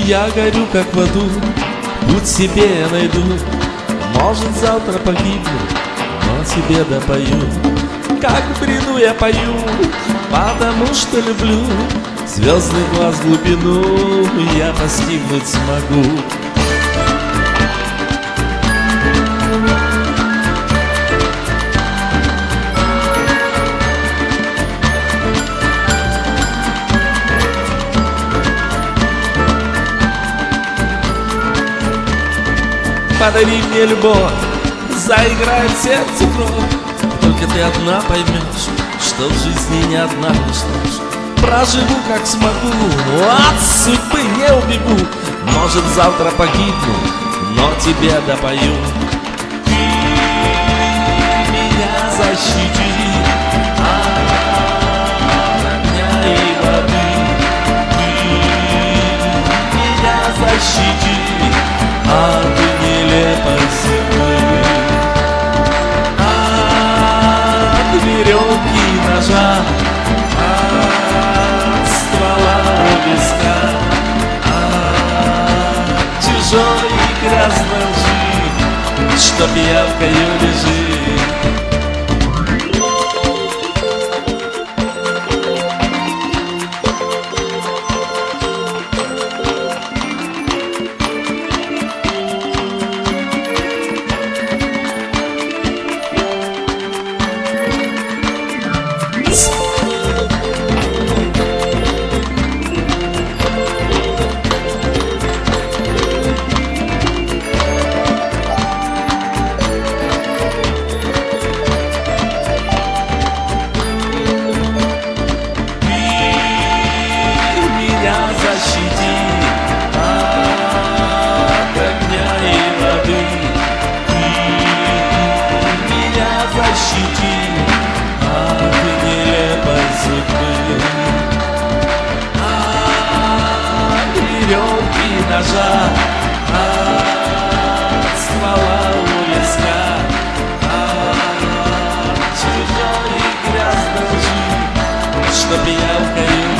я горю как в аду, путь себе я найду. Может, завтра погибну, но тебе допою. Как в бреду я пою, потому что люблю. Звездный глаз глубину я постигнуть смогу. Подари мне любовь, заиграет сердце кровь. Только ты одна поймешь, что в жизни не одна. Что ж, проживу как смогу, от судьбы не убегу. Может, завтра погибну, но тебе допою. Ты меня защити от огня и воды. Ты меня защити от нелепой судьбы, от веревки и ножа, от ствола у виска, от чужой и грязной лжи, что пиявкою лежит. Защити от нелепой судьбы, от веревки и ножа, от ствола у виска, от чужой и грязной лжи, что пиявкою